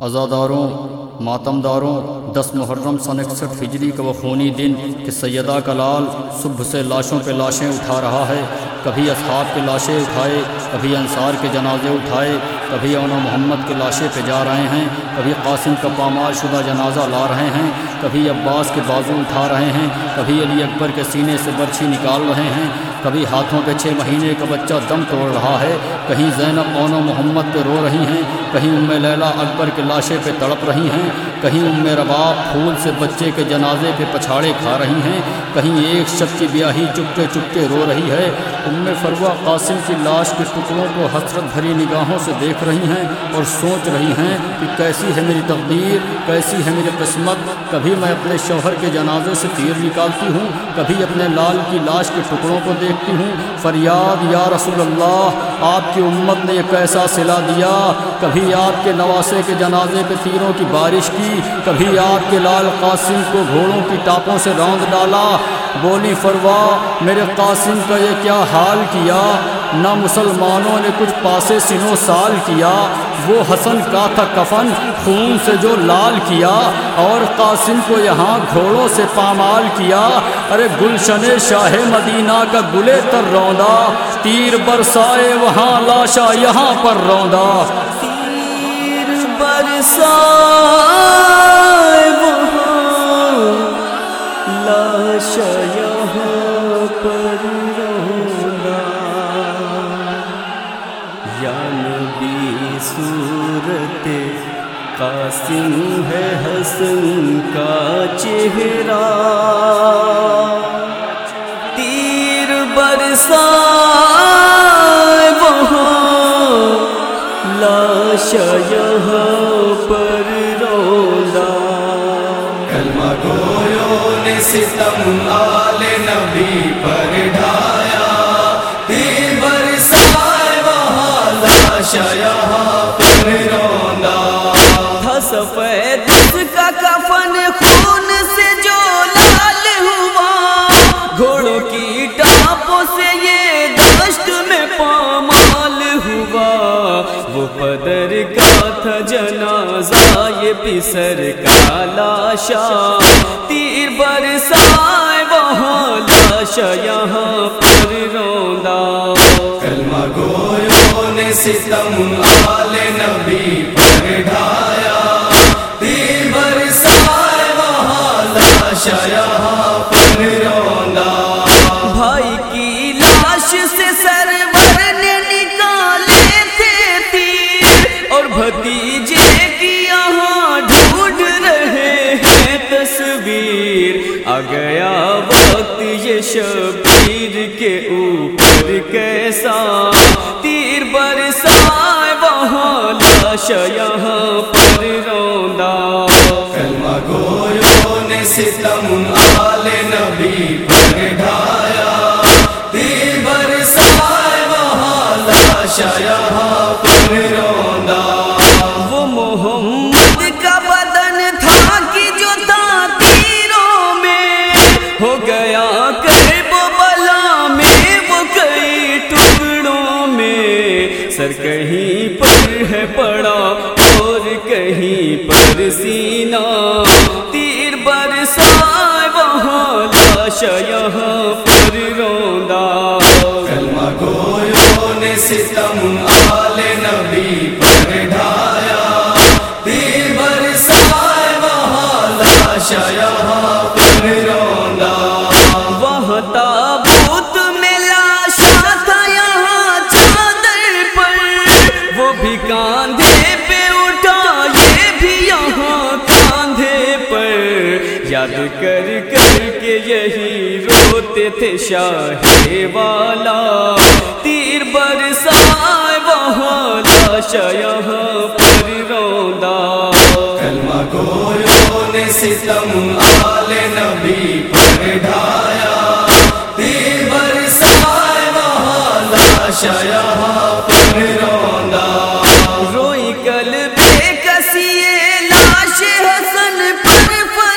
عزاداروں، ماتمداروں، 10 محرم سن 61 ہجری کا وہ خونی دن کہ سیدہ کا لال صبح سے لاشوں پہ لاشیں اٹھا رہا ہے۔ کبھی اصحاب کے لاشیں اٹھائے، کبھی انصار کے جنازے اٹھائے، کبھی اون محمد کے لاشیں پہ جا رہے ہیں، کبھی قاسم کا پامال شدہ جنازہ لا رہے ہیں، کبھی عباس کے بازو اٹھا رہے ہیں، کبھی علی اکبر کے سینے سے برچھی نکال رہے ہیں، کبھی ہاتھوں پہ 6 مہینے کا بچہ دم توڑ رہا ہے، کہیں زینب اون محمد پہ رو رہی ہیں، کہیں ام لیلہ اکبر کے لاشے پہ تڑپ رہی ہیں، کہیں ام رباب پھول سے بچے کے جنازے پہ پچھاڑے کھا رہی ہیں، کہیں ایک شب کی بیاہی چپکے چپکے رو رہی ہے۔ ام فروہ قاسم کی لاش کے ٹکڑوں کو حسرت بھری نگاہوں سے دیکھ رہی ہیں اور سوچ رہی ہیں کہ کیسی ہے میری تقدیر، کیسی ہے میری قسمت۔ کبھی میں اپنے شوہر کے جنازے سے تیر نکالتی ہوں، کبھی اپنے لال کی لاش کے ٹکڑوں کو دیکھتی ہوں، فریاد یا رسول اللہ، آپ کی امت نے یہ کیسا صلہ دیا۔ کبھی آپ کے نواسے کے جنازے پہ تیروں کی بارش کی، کبھی آپ کے لال قاسم کو گھوڑوں کی ٹاپوں سے روند ڈالا۔ بولی فروہ، میرے قاسم کا یہ کیا حال کیا، نہ مسلمانوں نے کچھ پاسے سنو سال کیا۔ وہ حسن کا تھا کفن خون سے جو لال کیا، اور قاسم کو یہاں گھوڑوں سے پامال کیا۔ ارے گلشن شاہ مدینہ کا گلے تر روندا، تیر برسائے وہاں لاشا یہاں پر روندا۔ تیر برسائے وہاں لاشا یہاں پر روندا، یا نبی صورت قاسم ہے حسن کا چہرہ، تیر برسائے وہاں لاشا یہاں پر روندا۔ کلمہ گویوں نے ستم آل نبی پر ڈھایا، تیر برسائے وہاں لاشا یہاں پر روندا۔ تھا سفید اس کا کفن خون سے جو لال ہوا، گھوڑوں کی ٹاپوں سے یہ دشت میں پامال ہوا۔ وہ پدر کا تھا جنازہ یہ پسر کا لاشا، تیر برسائے وہاں لاشا یہاں پر روندا۔ کلمہ گویوں نے ستم آل نبی پر ڈھایا، تیر برسائے وہاں لاشا یہاں پر روندا۔ بھائی کی لاش سے سرور نے نکالے تھے تیر، اور بھتیجے کی یہاں ڈھونڈ رہے ہیں تصویر۔ آ گیا وقت یہ شبیر کے اوپر کیسا، تیر برسائے وہاں لاشا یہاں پر روندا۔ کلمہ گویوں نے ستم آل نبی پر ڈھایا، تیر برسائے وہاں لاشا یہاں پر روندا۔ وہ محمد کا بدن تھا کہ جو تھا تیروں میں، ہو گیا کرب و بلا میں وہ کئی ٹکڑوں میں۔ سر کہیں پر ہے پڑا اور کہیں پر سینہ، تیر برسائے وہاں لاشا یہاں پر روندا۔ کلمہ گویوں نے ستم آل نبی پر ڈھایا، تیر برسائے وہاں لاشا یہاں پر روندا۔ وہاں تابوت میں لاشا تھا یہاں چادر پر، وہ بھی کاندھے پہ اٹھا یہ بھی یہاں کاندھے پر۔ یاد کر کر کے یہی روتے تھے شاہ والا، تیر برسائے وہاں لاشا یہاں پر روندا۔ کلمہ گویوں نے ستم آل نبی پر ڈھایا، تیر برسائے وہاں لاشا یہاں پر روندا۔ روئی کل بے کسی لاش حسن پر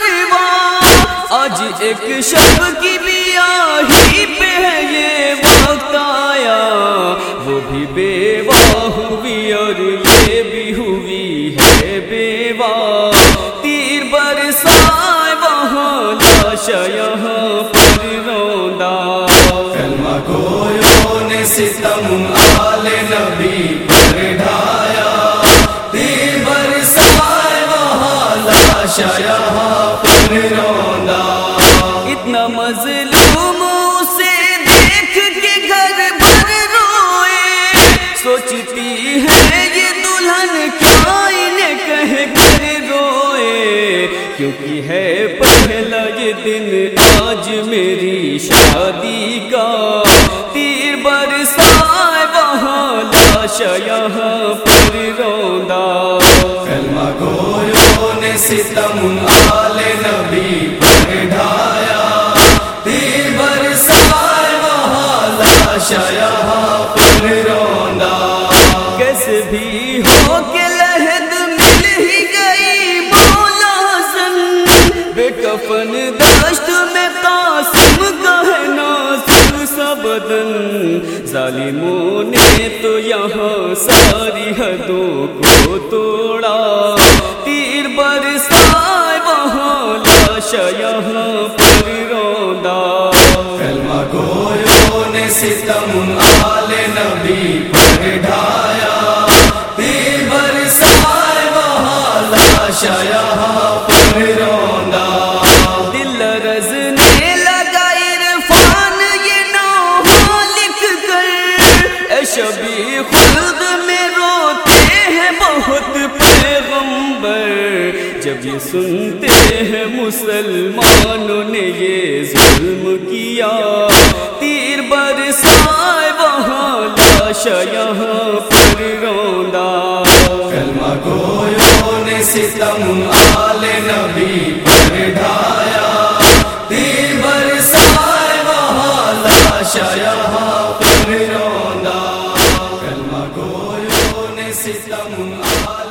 فروہ، آج ایک شب کی بیاہی پہ ہے یہ وقت آیا۔ وہ بھی بیوہ ہوئی اور یہ بھی ہوئی ہے بے بیوہ تیر برسائے وہاں لاشا یہاں پر روندا کلمہ گویوں نے ستم آل نبی پر ڈھایا تیر برسائے وہاں لاشا یہاں پر روندا اتنا مظلوم اسے دیکھ کے گھر بھر روئے سوچتی ہے یہ دلہن کیا انہیں کہہ کر روئے کیونکہ ہے پہلا یہ دن آج میری شادی کا تیر برسائے وہاں لاشا یہاں پر روندا کلمہ گویوں نے ستم آل نبی پر ڈھایا تیر برسائے وہاں لاشا یہاں پر روندا کیسے بھی ہو کے لحد مل ہی گئی مولا حسن بے کفن دشت میں قاسم کا ہے نازک سا بدن ظالموں نے تو یہاں ساری حدوں کو توڑا تیر برسائے وہاں لاشا یہاں پر روندا کلمہ گویوں نے ستم آل نبی پر ڈھایا تیر برسائے وہاں لاشا یہاں پر روندا دل لرزنے لگا عرفان یہ نوحہ لکھ کر اے شبی خلد میں روتے ہیں بہت پیغمبر جب یہ سنتے ہیں مسلمانوں نے یہ ظلم کیا تیر برسائے وہاں لاشا یہاں پر روندا کلمہ گویوں نے ستم آل نبی پر ڈھایا تیر برسائے وہاں لاشا یہاں پر روندا کلمہ گویوں نے ستم آل